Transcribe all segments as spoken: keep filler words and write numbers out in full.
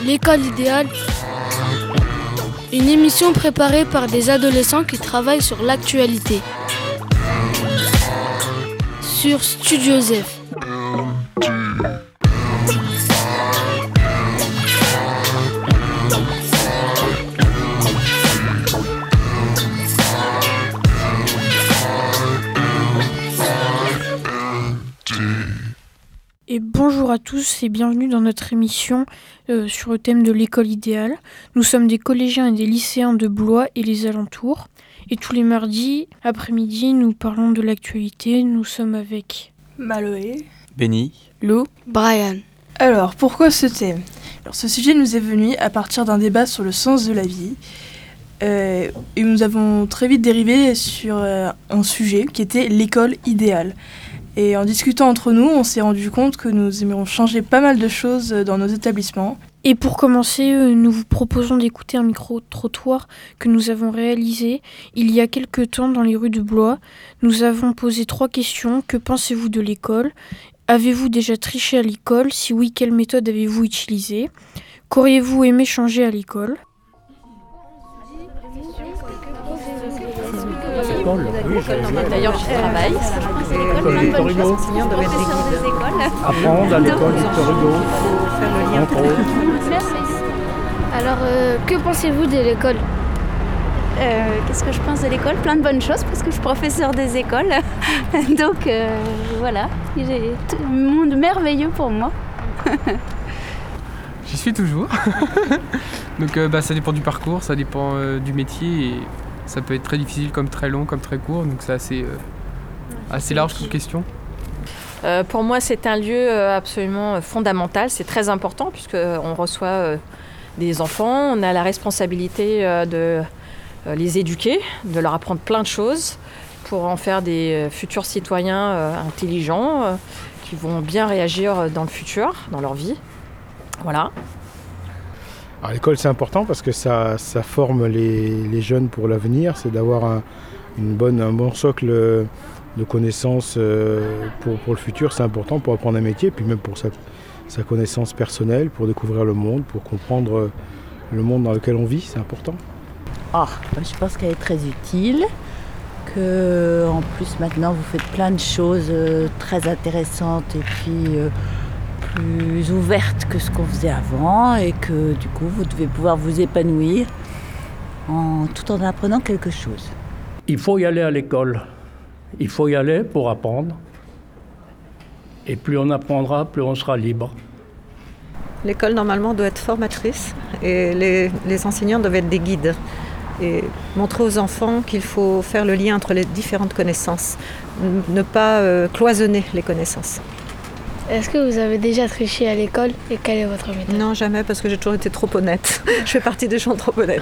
L'école idéale, une émission préparée par des adolescents qui travaillent sur l'actualité. Sur Studio Zef. Et bonjour à tous et bienvenue dans notre émission euh, sur le thème de l'école idéale. Nous sommes des collégiens et des lycéens de Blois et les alentours. Et tous les mardis après-midi, nous parlons de l'actualité. Nous sommes avec Maloé, Benny, Lou, Brian. Alors, pourquoi ce thème ? Alors, ce sujet nous est venu à partir d'un débat sur le sens de la vie. Euh, et nous avons très vite dérivé sur euh, un sujet qui était l'école idéale. Et en discutant entre nous, on s'est rendu compte que nous aimerions changer pas mal de choses dans nos établissements. Et pour commencer, nous vous proposons d'écouter un micro-trottoir que nous avons réalisé il y a quelques temps dans les rues de Blois. Nous avons posé trois questions. Que pensez-vous de l'école ? Avez-vous déjà triché à l'école ? Si oui, quelle méthode avez-vous utilisée ? Qu'auriez-vous aimé changer à l'école ? L'école, oui, d'ailleurs j'y travaille. L'école Victor Hugo. Les enseignants doivent être des guides. Apprendre à l'école Victor Hugo. Faire le lien entre autres. Alors, euh, que pensez-vous de l'école ? euh, Qu'est-ce que je pense de l'école ? Plein de bonnes choses parce que je suis professeure des écoles. Donc euh, voilà, j'ai un monde merveilleux pour moi. J'y suis toujours. Donc euh, bah, ça dépend du parcours, ça dépend euh, du métier et ça peut être très difficile comme très long, comme très court. Donc c'est assez, euh, assez large cette question. Euh, pour moi, c'est un lieu euh, absolument fondamental. C'est très important puisqu'on reçoit euh, des enfants. On a la responsabilité euh, de euh, les éduquer, de leur apprendre plein de choses pour en faire des euh, futurs citoyens euh, intelligents euh, qui vont bien réagir dans le futur, dans leur vie. Voilà. Alors, l'école, c'est important parce que ça, ça forme les, les jeunes pour l'avenir. C'est d'avoir un, une bonne, un bon socle de connaissances pour, pour le futur. C'est important pour apprendre un métier, puis même pour sa, sa connaissance personnelle, pour découvrir le monde, pour comprendre le monde dans lequel on vit. C'est important. Oh, je pense qu'elle est très utile. Que, en plus, maintenant, vous faites plein de choses très intéressantes et puis... Euh, plus ouverte que ce qu'on faisait avant et que du coup vous devez pouvoir vous épanouir en, tout en apprenant quelque chose. Il faut y aller à l'école. Il faut y aller pour apprendre. Et plus on apprendra, plus on sera libre. L'école normalement doit être formatrice et les, les enseignants doivent être des guides et montrer aux enfants qu'il faut faire le lien entre les différentes connaissances, ne pas euh, cloisonner les connaissances. Est-ce que vous avez déjà triché à l'école et quelle est votre méthode ? Non, jamais, parce que j'ai toujours été trop honnête. Je fais partie des gens trop honnêtes.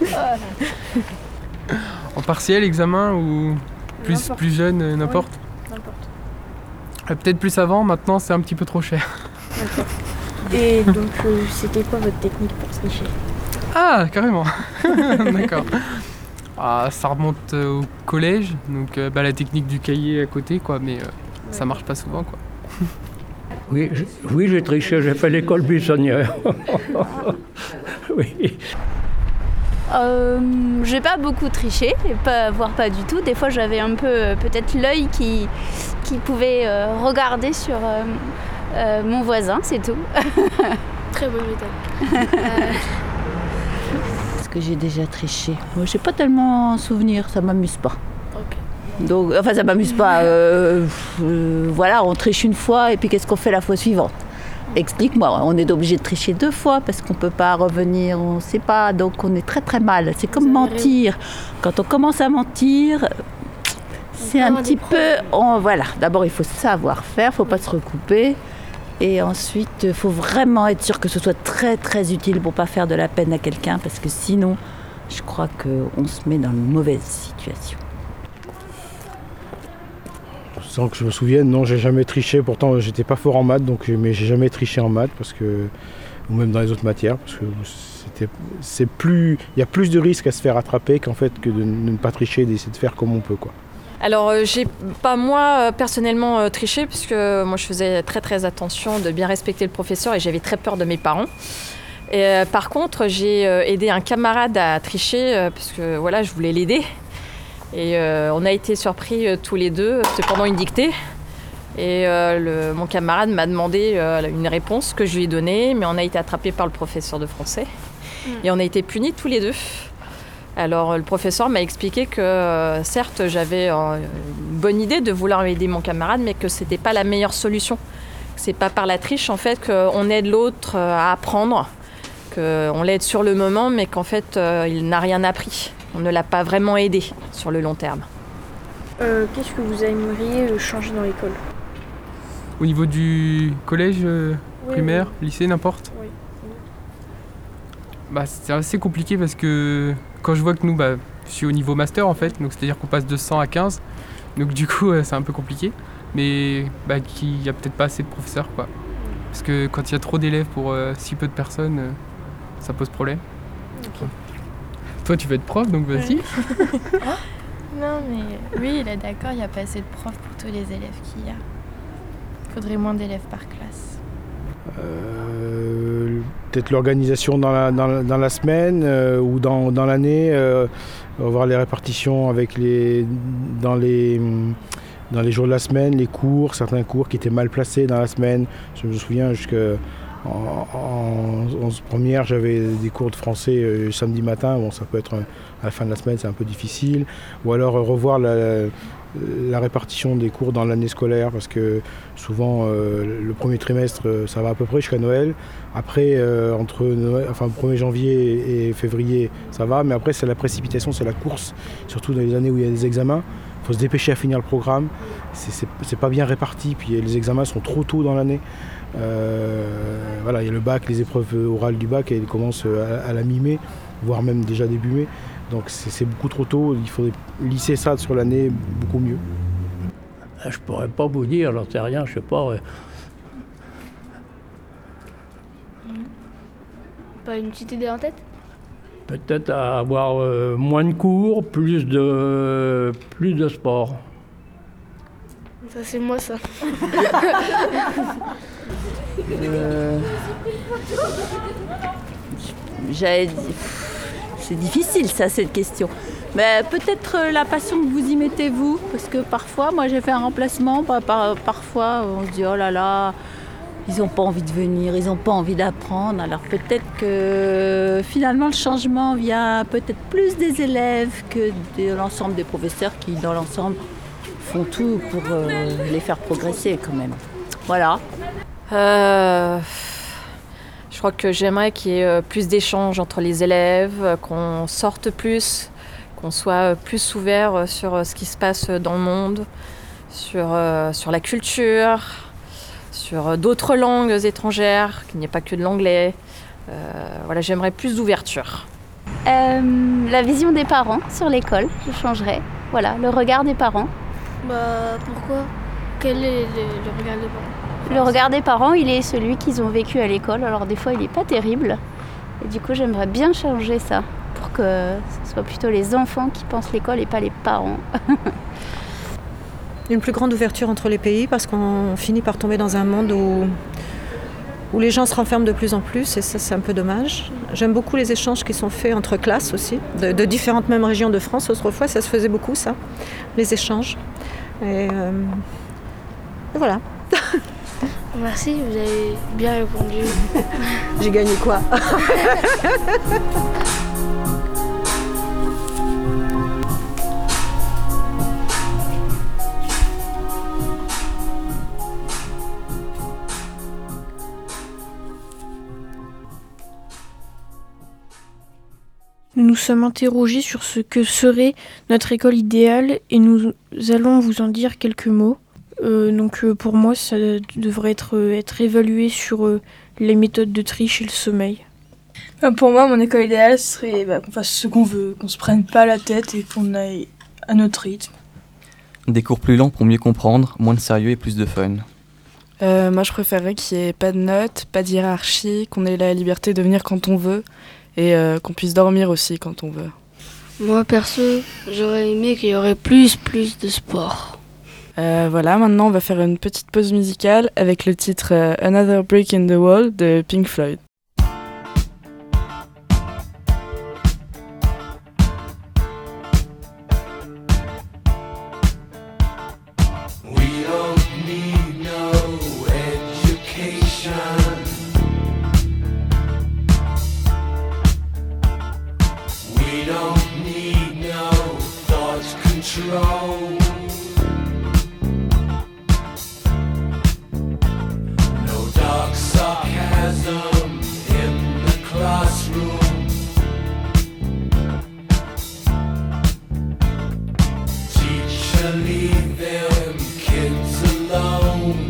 En partiel, examen ou plus, N'importe. plus jeune, euh, n'importe Oui, n'importe. Euh, Peut-être plus avant, maintenant c'est un petit peu trop cher. D'accord. Et donc, euh, c'était quoi votre technique pour tricher ? Ah, carrément. D'accord. Ah, ça remonte euh, au collège, donc euh, bah, la technique du cahier à côté, quoi, mais euh, ça marche pas souvent, quoi. Oui, je, oui, j'ai triché, j'ai fait l'école buissonnière. Oui. Euh, j'ai pas beaucoup triché, pas, voire pas du tout. Des fois j'avais un peu euh, peut-être l'œil qui, qui pouvait euh, regarder sur euh, euh, mon voisin, c'est tout. Très bonne méthode. Est-ce que j'ai déjà triché ? Moi, j'ai pas tellement souvenir, ça m'amuse pas. Ok. Donc, enfin, ça m'amuse pas. Euh, euh, voilà, on triche une fois et puis qu'est-ce qu'on fait la fois suivante ? Explique-moi, on est obligé de tricher deux fois parce qu'on ne peut pas revenir, on ne sait pas, donc on est très très mal. C'est comme mentir. Quand on commence à mentir, c'est un petit peu... On, voilà, d'abord il faut savoir faire, il ne faut pas se recouper. Et ensuite, il faut vraiment être sûr que ce soit très très utile pour ne pas faire de la peine à quelqu'un parce que sinon, je crois qu'on se met dans une mauvaise situation. Sans que je me souvienne, non, j'ai jamais triché. Pourtant, j'étais pas fort en maths, donc, mais j'ai jamais triché en maths, parce que, ou même dans les autres matières, parce que c'était, c'est plus, il y a plus de risques à se faire attraper qu'en fait que de ne pas tricher, d'essayer de faire comme on peut, quoi. Alors, euh, j'ai pas moi euh, personnellement euh, triché, puisque moi je faisais très très attention de bien respecter le professeur et j'avais très peur de mes parents. Et, euh, par contre, j'ai euh, aidé un camarade à tricher euh, parce que voilà, je voulais l'aider. Et euh, on a été surpris euh, tous les deux, c'était pendant une dictée. Et euh, le, mon camarade m'a demandé euh, une réponse que je lui ai donnée, mais on a été attrapés par le professeur de français. Mmh. Et on a été punis tous les deux. Alors le professeur m'a expliqué que euh, certes, j'avais euh, une bonne idée de vouloir aider mon camarade, mais que c'était pas la meilleure solution. C'est pas par la triche en fait qu'on aide l'autre à apprendre, qu'on l'aide sur le moment, mais qu'en fait euh, il n'a rien appris. On ne l'a pas vraiment aidé sur le long terme. Euh, qu'est-ce que vous aimeriez changer dans l'école ? Au niveau du collège, euh, oui, primaire, oui. lycée, n'importe. Oui. Bah, c'est assez compliqué parce que quand je vois que nous, bah, je suis au niveau master en fait, donc c'est-à-dire qu'on passe de cent à quinze, donc du coup euh, c'est un peu compliqué, mais bah, qu'il n'y a peut-être pas assez de professeurs quoi. Parce que quand il y a trop d'élèves pour euh, si peu de personnes, euh, ça pose problème. Okay. Toi tu veux être prof, donc vas-y. Oui. Non mais oui, il est d'accord, il n'y a pas assez de profs pour tous les élèves qu'il y a. Il faudrait moins d'élèves par classe. Euh, peut-être l'organisation dans la, dans la, dans la semaine euh, ou dans, dans l'année, euh, on va voir les répartitions avec les, dans, les, dans les jours de la semaine, les cours, certains cours qui étaient mal placés dans la semaine. Je me souviens jusqu'à en, en, en première, j'avais des cours de français euh, samedi matin, bon, ça peut être à la fin de la semaine, c'est un peu difficile. Ou alors euh, revoir la, la répartition des cours dans l'année scolaire, parce que souvent euh, le premier trimestre ça va à peu près jusqu'à Noël. Après euh, entre Noël, enfin, premier janvier et février ça va, mais après c'est la précipitation, c'est la course, surtout dans les années où il y a des examens. Il faut se dépêcher à finir le programme, c'est, c'est, c'est pas bien réparti, puis les examens sont trop tôt dans l'année. Euh, voilà, il y a le bac, les épreuves orales du bac, elles commencent à, à la mi-mai, voire même déjà début mai. Donc c'est, c'est beaucoup trop tôt, il faudrait lisser ça sur l'année beaucoup mieux. Je pourrais pas vous dire, j'en sais rien, je sais pas. Ouais. Pas une petite idée en tête ? Peut-être avoir euh, moins de cours, plus de, plus de sport. Ça c'est moi ça. euh... J'allais dire... C'est difficile ça, cette question. Mais peut-être la passion que vous y mettez vous, parce que parfois, moi j'ai fait un remplacement, par, par, parfois on se dit oh là là, ils n'ont pas envie de venir, ils n'ont pas envie d'apprendre. Alors peut-être que finalement le changement vient peut-être plus des élèves que de l'ensemble des professeurs qui dans l'ensemble font tout pour euh, les faire progresser quand même. Voilà. Euh... Je crois que j'aimerais qu'il y ait plus d'échanges entre les élèves, qu'on sorte plus, qu'on soit plus ouvert sur ce qui se passe dans le monde, sur, euh, sur la culture, sur d'autres langues étrangères, qu'il n'y ait pas que de l'anglais. Euh, voilà, j'aimerais plus d'ouverture. Euh, la vision des parents sur l'école, je changerais. Voilà, le regard des parents. Bah pourquoi ? Quel est le, le regard des parents ? Le regard des parents, il est celui qu'ils ont vécu à l'école. Alors des fois, il n'est pas terrible. Et du coup, j'aimerais bien changer ça pour que ce soit plutôt les enfants qui pensent l'école et pas les parents. Une plus grande ouverture entre les pays parce qu'on finit par tomber dans un monde où, où les gens se renferment de plus en plus et ça, c'est un peu dommage. J'aime beaucoup les échanges qui sont faits entre classes aussi, de, de différentes mêmes régions de France. Autrefois, ça se faisait beaucoup, ça, les échanges. Et, euh, et voilà. Merci, vous avez bien répondu. J'ai gagné quoi ? Nous nous sommes interrogés sur ce que serait notre école idéale et nous allons vous en dire quelques mots. Euh, donc euh, pour moi, ça devrait être, euh, être évalué sur euh, les méthodes de triche et le sommeil. Euh, pour moi, mon école idéale serait bah, qu'on fasse ce qu'on veut, qu'on se prenne pas la tête et qu'on aille à notre rythme. Des cours plus lents pour mieux comprendre, moins de sérieux et plus de fun. Euh, moi, je préférerais qu'il n'y ait pas de notes, pas de hiérarchie, qu'on ait la liberté de venir quand on veut et euh, qu'on puisse dormir aussi quand on veut. Moi, perso, j'aurais aimé qu'il y aurait plus, plus de sport. Euh, voilà, maintenant on va faire une petite pause musicale avec le titre euh, Another Brick in the Wall de Pink Floyd. We don't need no thought control. No dark sarcasm in the classroom. Teacher, leave them kids alone.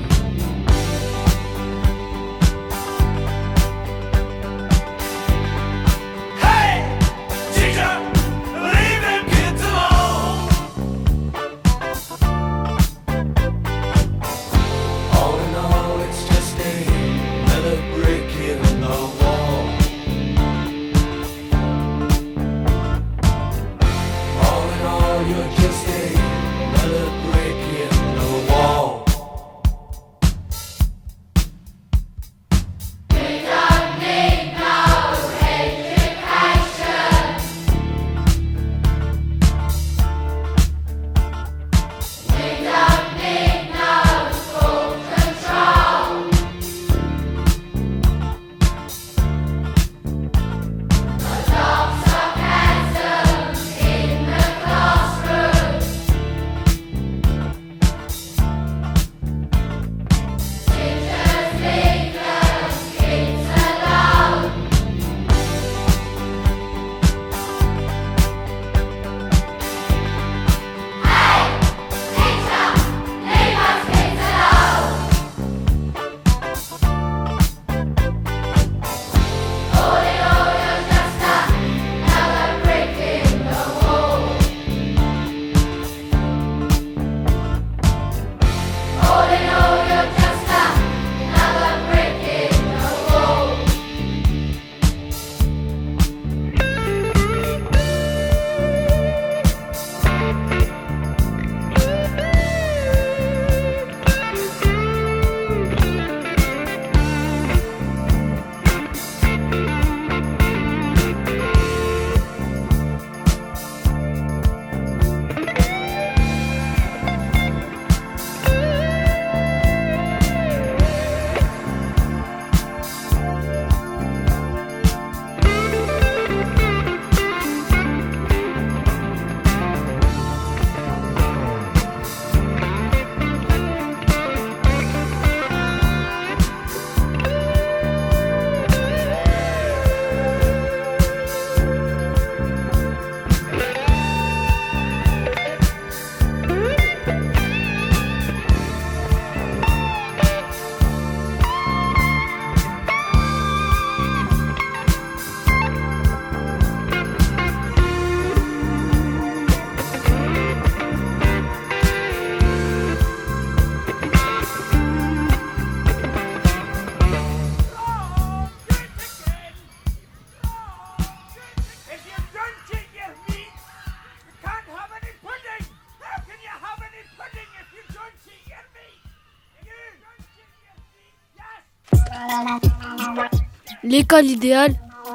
L'école idéale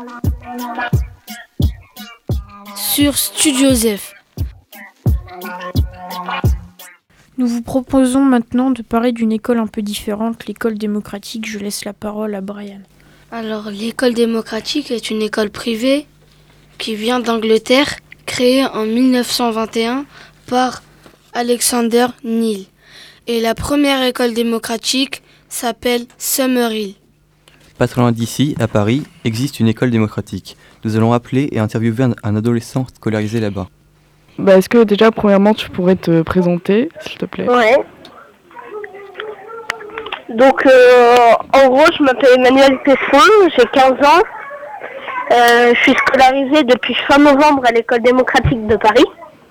sur Studio Zef. Nous vous proposons maintenant de parler d'une école un peu différente, l'école démocratique. Je laisse la parole à Brian. Alors, l'école démocratique est une école privée qui vient d'Angleterre, créée en mille neuf cent vingt et un par Alexander Neal. Et la première école démocratique s'appelle Summerhill. Pas très loin d'ici, à Paris, existe une école démocratique. Nous allons appeler et interviewer un, un adolescent scolarisé là-bas. Bah, est-ce que déjà, premièrement, tu pourrais te présenter, s'il te plaît ? Ouais. Donc, euh, en gros, je m'appelle Emmanuel Tesson, j'ai quinze ans. Euh, je suis scolarisée depuis fin novembre à l'école démocratique de Paris.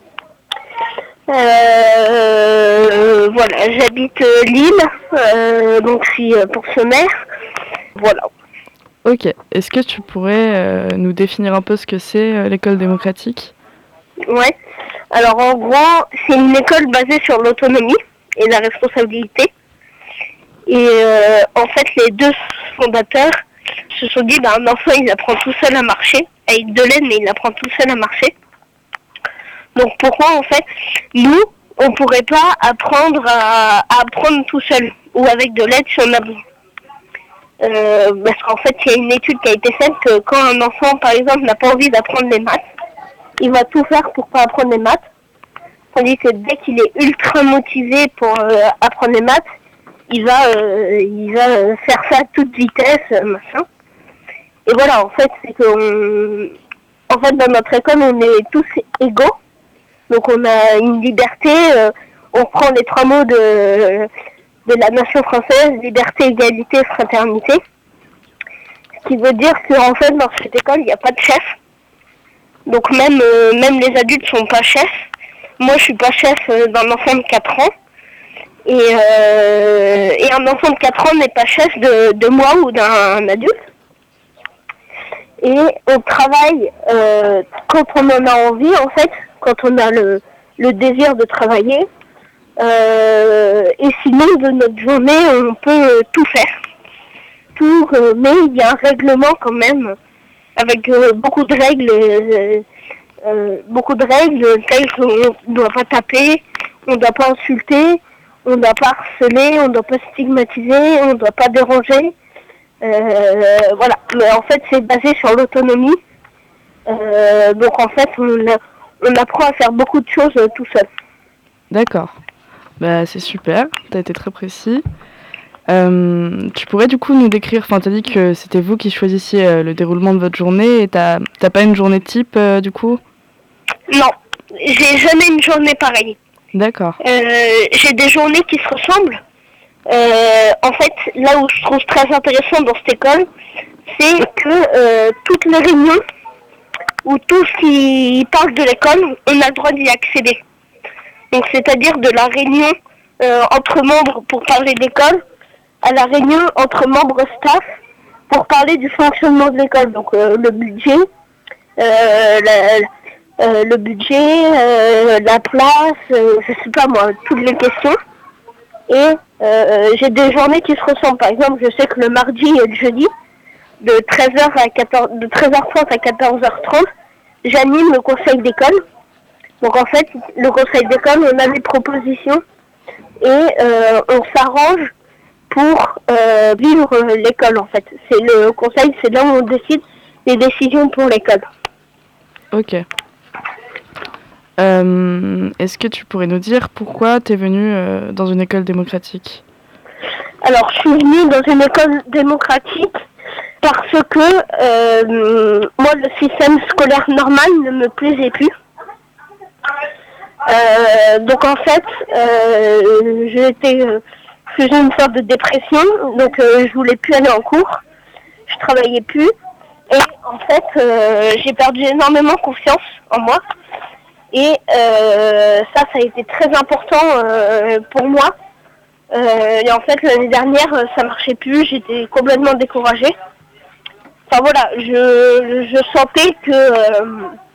Euh, voilà, j'habite euh, Lille, euh, donc je suis euh, pensionnaire. Voilà. Ok, est-ce que tu pourrais euh, nous définir un peu ce que c'est euh, l'école démocratique ? Ouais, alors en gros, c'est une école basée sur l'autonomie et la responsabilité. Et euh, en fait, les deux fondateurs se sont dit, bah, un enfant, il apprend tout seul à marcher, avec de l'aide, mais il apprend tout seul à marcher. Donc pourquoi, en fait, nous, on pourrait pas apprendre à, à apprendre tout seul, ou avec de l'aide si on a besoin. Euh, parce qu'en fait, il y a une étude qui a été faite que quand un enfant, par exemple, n'a pas envie d'apprendre les maths, il va tout faire pour pas apprendre les maths. Tandis que dès qu'il est ultra motivé pour euh, apprendre les maths, il va, euh, il va euh, faire ça à toute vitesse, euh, machin. Et voilà, en fait, c'est qu'on, en fait, dans notre école, on est tous égaux. Donc, on a une liberté. Euh, on prend les trois mots de, de la nation française, liberté, égalité, fraternité. Ce qui veut dire qu'en fait, dans cette école, il n'y a pas de chef. Donc, même, euh, même les adultes sont pas chefs. Moi, je suis pas chef euh, d'un enfant de quatre ans. Et, euh, et un enfant de quatre ans n'est pas chef de, de moi ou d'un adulte. Et on travaille euh, quand on en a envie, en fait, quand on a le, le désir de travailler. Euh, et sinon, de notre journée, on peut tout faire. Tout, euh, mais il y a un règlement quand même, avec euh, beaucoup de règles, euh, euh, beaucoup de règles telles qu'on ne doit pas taper, on ne doit pas insulter, on ne doit pas harceler, on ne doit pas stigmatiser, on ne doit pas déranger. Euh, voilà, mais en fait c'est basé sur l'autonomie. Euh, donc en fait on, a, on apprend à faire beaucoup de choses euh, tout seul. D'accord. Bah, c'est super, tu as été très précis. Euh, tu pourrais du coup nous décrire, enfin tu as dit que c'était vous qui choisissiez euh, le déroulement de votre journée et t'as t'as pas une journée type euh, du coup? Non, j'ai jamais une journée pareille. D'accord. Euh, j'ai des journées qui se ressemblent. Euh, en fait, là où je trouve très intéressant dans cette école, c'est que euh, toutes les réunions ou tout ce qui parle de l'école, on a le droit d'y accéder. Donc c'est-à-dire de la réunion euh, entre membres pour parler d'école à la réunion entre membres staff pour parler du fonctionnement de l'école. Donc euh, le budget, euh, la, euh, le budget, euh, la place, euh, je sais pas moi, toutes les questions. Et euh, j'ai des journées qui se ressemblent. Par exemple, je sais que le mardi et le jeudi, de treize heures à quatorze, de treize heures trente à quatorze heures trente, j'anime le conseil d'école. Donc en fait, le conseil d'école, on a des propositions et euh, on s'arrange pour euh, vivre l'école en fait. C'est le conseil, c'est là où on décide des décisions pour l'école. Ok. Euh, est-ce que tu pourrais nous dire pourquoi tu es venue euh, dans une école démocratique? Alors, je suis venue dans une école démocratique parce que euh, moi, le système scolaire normal ne me plaisait plus. Euh, donc en fait, euh, j'ai été, euh, je faisais une sorte de dépression, donc euh, je voulais plus aller en cours, je travaillais plus, et en fait, euh, j'ai perdu énormément confiance en moi. Et euh, ça, ça a été très important euh, pour moi. Euh, et en fait, l'année dernière, ça marchait plus, j'étais complètement découragée. Enfin voilà, je, je sentais que, euh,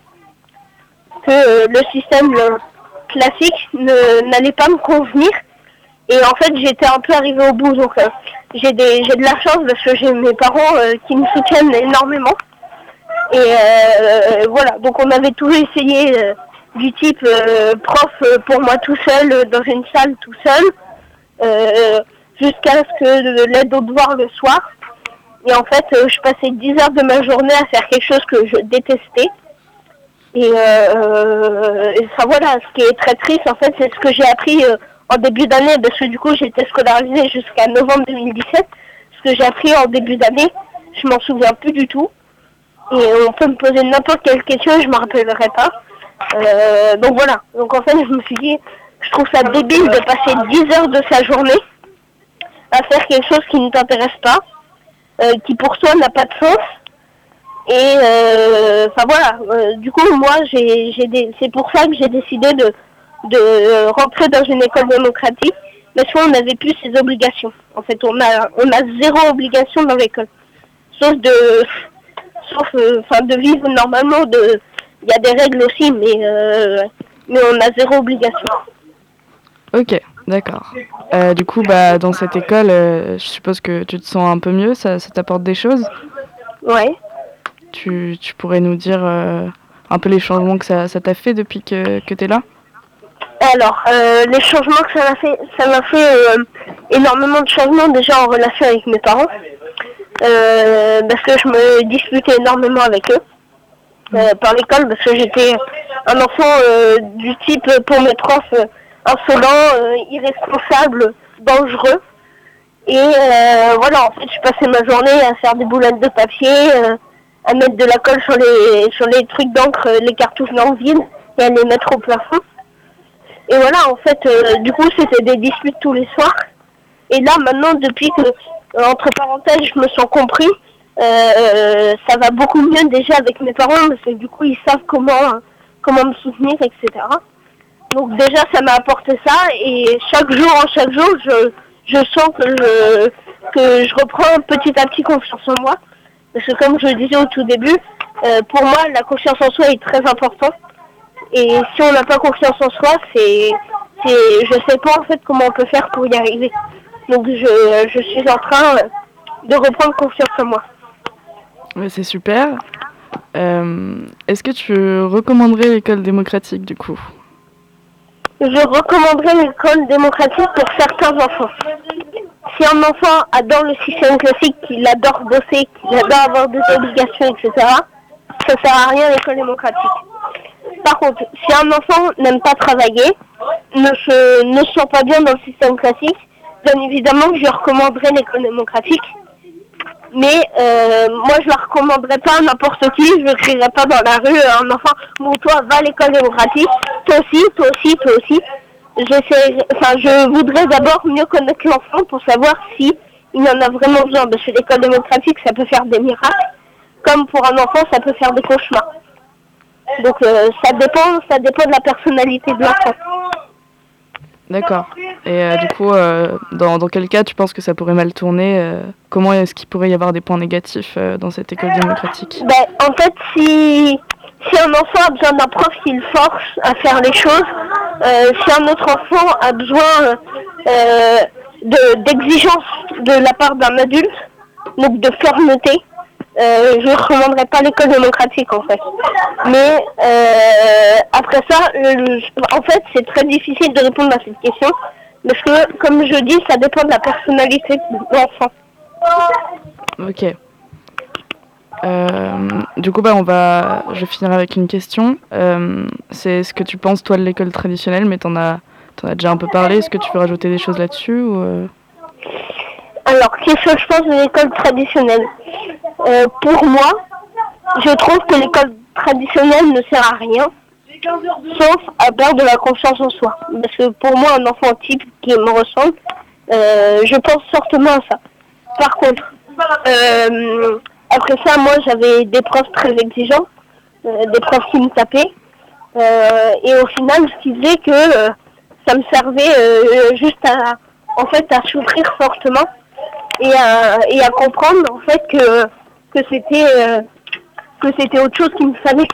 que le système classique ne, n'allait pas me convenir. Et en fait, j'étais un peu arrivée au bout. Donc euh, j'ai, des, j'ai de la chance parce que j'ai mes parents euh, qui me soutiennent énormément. Et euh, voilà, donc on avait tout essayé. Euh, du type euh, prof euh, pour moi tout seul, euh, dans une salle tout seul, euh, jusqu'à ce que de l'aide au devoir le soir. Et en fait, euh, je passais dix heures de ma journée à faire quelque chose que je détestais. Et, euh, et ça, voilà, ce qui est très triste, en fait, c'est ce que j'ai appris euh, en début d'année, parce que du coup, j'étais scolarisée jusqu'à novembre deux mille dix-sept. Ce que j'ai appris en début d'année, je m'en souviens plus du tout. Et on peut me poser n'importe quelle question, je m'en rappellerai pas. Euh, donc voilà, donc en fait je me suis dit, je trouve ça débile de passer dix heures de sa journée à faire quelque chose qui ne t'intéresse pas, euh, qui pour toi n'a pas de sens. Et euh, enfin voilà, euh, du coup moi j'ai, j'ai des, c'est pour ça que j'ai décidé de, de rentrer dans une école démocratique, parce qu'on n'avait plus ces obligations. En fait on a, on a zéro obligation dans l'école, sauf de, sauf, enfin euh, de vivre normalement, de il y a des règles aussi, mais, euh, mais on a zéro obligation. Ok, d'accord. Euh, du coup, bah, dans cette école, euh, je suppose que tu te sens un peu mieux, ça, ça t'apporte des choses? Ouais. Tu, tu pourrais nous dire euh, un peu les changements que ça, ça t'a fait depuis que, que tu es là? Alors, euh, les changements que ça m'a fait, ça m'a fait euh, énormément de changements déjà en relation avec mes parents. euh, parce que je me disputais énormément avec eux euh, par l'école, parce que j'étais un enfant euh, du type, pour mes profs, euh, insolent, euh, irresponsable, dangereux. Et euh, voilà, en fait, je passais ma journée à faire des boulettes de papier, euh, à mettre de la colle sur les sur les trucs d'encre, les cartouches dans le vide, et à les mettre au plafond. Et voilà, en fait, euh, du coup, c'était des disputes tous les soirs. Et là, maintenant, depuis que, euh, entre parenthèses, je me sens compris, euh, ça va beaucoup mieux déjà avec mes parents, parce que du coup, ils savent comment, comment me soutenir, et cetera. Donc déjà, ça m'a apporté ça, et chaque jour, en chaque jour, je, je sens que je, que je reprends petit à petit confiance en moi. Parce que comme je le disais au tout début, euh, pour moi, la confiance en soi est très importante. Et si on n'a pas confiance en soi, c'est, c'est, je sais pas en fait comment on peut faire pour y arriver. Donc je, je suis en train de reprendre confiance en moi. Ouais, c'est super. Euh, est-ce que tu recommanderais l'école démocratique du coup? Je recommanderais l'école démocratique pour certains enfants. Si un enfant adore le système classique, qu'il adore bosser, qu'il adore avoir des obligations, et cetera, ça sert à rien l'école démocratique. Par contre, si un enfant n'aime pas travailler, ne se, ne se sent pas bien dans le système classique, bien évidemment que je recommanderais l'école démocratique. Mais euh, moi, je ne la recommanderais pas à n'importe qui. Je ne crierais pas dans la rue à un enfant, bon, toi, va à l'école démocratique. Toi aussi, toi aussi, toi aussi. J'essaie, enfin, je voudrais d'abord mieux connaître l'enfant pour savoir si il en a vraiment besoin. Parce que l'école démocratique, ça peut faire des miracles. Comme pour un enfant, ça peut faire des cauchemars. Donc euh, ça dépend, ça dépend de la personnalité de l'enfant. D'accord. Et euh, du coup, euh, dans, dans quel cas tu penses que ça pourrait mal tourner euh, Comment est-ce qu'il pourrait y avoir des points négatifs euh, dans cette école démocratique? Ben, en fait, si, si un enfant a besoin d'un prof qui le force à faire les choses, euh, si un autre enfant a besoin euh, de, d'exigence de la part d'un adulte, donc de fermeté, Euh, je ne recommanderais pas l'école démocratique en fait. Mais euh, après ça, euh, en fait, c'est très difficile de répondre à cette question parce que, comme je dis, ça dépend de la personnalité de l'enfant. Ok. Euh, du coup, bah, on va, je vais finir avec une question. Euh, c'est ce que tu penses toi de l'école traditionnelle, mais t'en as, t'en as déjà un peu parlé. Est-ce que tu veux rajouter des choses là-dessus ou euh... Alors, qu'est-ce que je pense de l'école traditionnelle? euh, Pour moi, je trouve que l'école traditionnelle ne sert à rien, sauf à perdre de la confiance en soi. Parce que pour moi, un enfant type qui me ressemble, euh, je pense fortement à ça. Par contre, euh, après ça, moi, j'avais des profs très exigeants, euh, des profs qui me tapaient, euh, et au final, je disais que euh, ça me servait euh, juste à, en fait, à souffrir fortement. Et à, et à comprendre en fait que, que c'était euh, que c'était autre chose qu'il me fallait.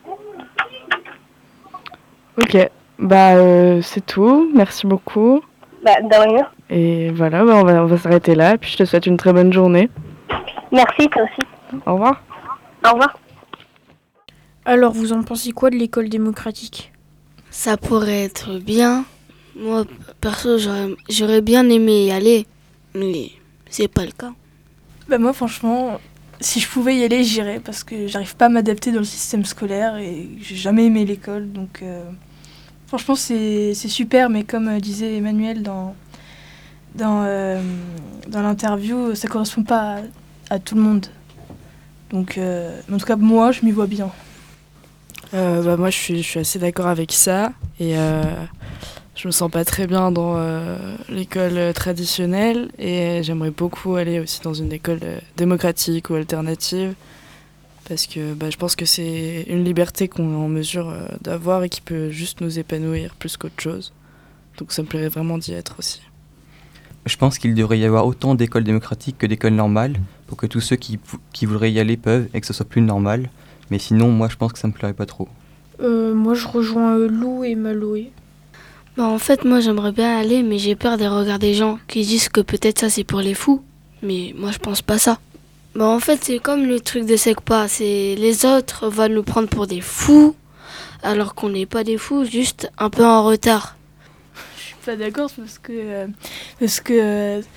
Ok, bah euh, c'est tout, merci beaucoup. Bah de rien. Et voilà, bah, on va, on va s'arrêter là, puis je te souhaite une très bonne journée. Merci, toi aussi. Au revoir. Au revoir. Alors, vous en pensez quoi de l'école démocratique? Ça pourrait être bien. Moi, perso, j'aurais, j'aurais bien aimé y aller, mais c'est pas le cas. Bah moi, franchement, si je pouvais y aller, j'irais parce que j'arrive pas à m'adapter dans le système scolaire et j'ai jamais aimé l'école. Donc, euh, franchement, c'est, c'est super, mais comme euh, disait Emmanuel dans, dans, euh, dans l'interview, ça correspond pas à, à tout le monde. Donc, euh, en tout cas, moi, je m'y vois bien. Euh, bah moi, je suis, je suis assez d'accord avec ça. Et euh, je me sens pas très bien dans euh, l'école traditionnelle. Et j'aimerais beaucoup aller aussi dans une école euh, démocratique ou alternative. Parce que bah, je pense que c'est une liberté qu'on est en mesure euh, d'avoir et qui peut juste nous épanouir plus qu'autre chose. Donc ça me plairait vraiment d'y être aussi. Je pense qu'il devrait y avoir autant d'écoles démocratiques que d'écoles normales, pour que tous ceux qui, qui voudraient y aller peuvent et que ce soit plus normal. Mais sinon, moi, je pense que ça me plairait pas trop. Euh, moi, je rejoins euh, Lou et Maloé. Bah, en fait, moi, j'aimerais bien aller, mais j'ai peur des regards des gens qui disent que peut-être ça, c'est pour les fous. Mais moi, je pense pas ça. Bah, en fait, c'est comme le truc de Secpa. C'est les autres vont nous prendre pour des fous, alors qu'on n'est pas des fous, juste un peu en retard. Je suis pas d'accord parce que... Euh, parce que... Euh,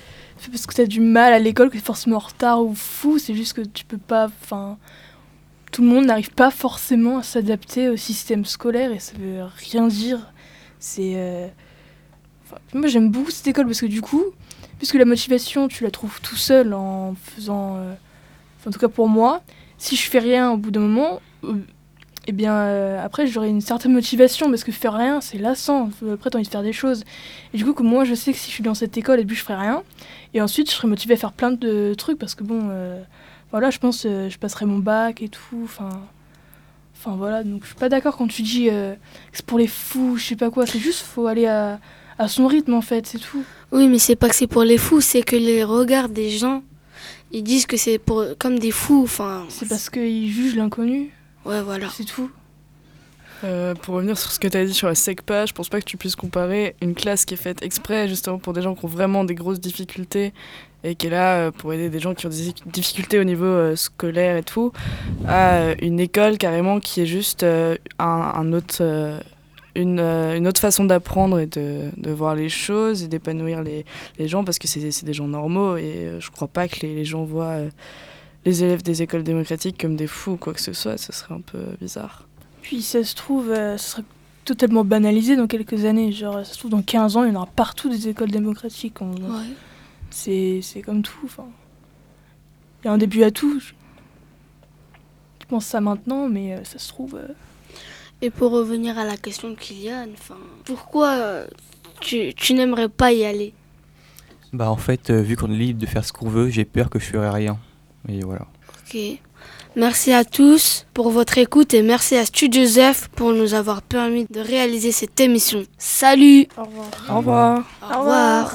c'est parce que t'as du mal à l'école que t'es forcément en retard ou fou, c'est juste que tu peux pas... Enfin, tout le monde n'arrive pas forcément à s'adapter au système scolaire et ça veut rien dire. C'est... Euh... Enfin, moi j'aime beaucoup cette école parce que du coup, puisque la motivation tu la trouves tout seul en faisant... Euh... Enfin, en tout cas pour moi, si je fais rien au bout d'un moment... Euh... Et eh bien euh, après j'aurai une certaine motivation parce que faire rien c'est lassant, après t'as envie de faire des choses. Et du coup comme moi je sais que si je suis dans cette école et puis je ferai rien, et ensuite je serai motivée à faire plein de trucs parce que bon, euh, voilà je pense euh, je passerai mon bac et tout, enfin... Enfin voilà, donc je suis pas d'accord quand tu dis euh, que c'est pour les fous, je sais pas quoi, c'est juste faut aller à, à son rythme en fait, c'est tout. Oui mais c'est pas que c'est pour les fous, c'est que les regards des gens, ils disent que c'est pour comme des fous, enfin... C'est parce qu'ils jugent l'inconnu. Ouais, voilà. C'est tout. Euh, pour revenir sur ce que tu as dit sur la SECPA, je pense pas que tu puisses comparer une classe qui est faite exprès justement pour des gens qui ont vraiment des grosses difficultés et qui est là euh, pour aider des gens qui ont des difficultés au niveau euh, scolaire et tout, à euh, une école carrément qui est juste euh, un, un autre, euh, une, euh, une autre façon d'apprendre et de, de voir les choses et d'épanouir les, les gens parce que c'est, c'est des gens normaux et euh, je crois pas que les, les gens voient... Euh, les élèves des écoles démocratiques comme des fous ou quoi que ce soit, ça serait un peu bizarre. Puis ça se trouve, euh, ça serait totalement banalisé dans quelques années. Genre, ça se trouve, dans quinze ans, il y en aura partout des écoles démocratiques. On... Ouais. C'est, c'est comme tout. Enfin, il y a un début à tout. Je, je pense ça maintenant, mais euh, ça se trouve... Euh... Et pour revenir à la question de Kylian, enfin, pourquoi euh, tu, tu n'aimerais pas y aller? Bah en fait, euh, vu qu'on est libre de faire ce qu'on veut, j'ai peur que je ferai rien. Et voilà. Ok. Merci à tous pour votre écoute et merci à Studio Zef pour nous avoir permis de réaliser cette émission. Salut. Au revoir. Au revoir. Au revoir.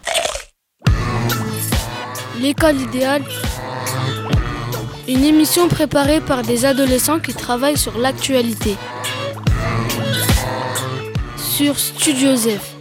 L'école idéale. Une émission préparée par des adolescents qui travaillent sur l'actualité. Sur Studio Zef.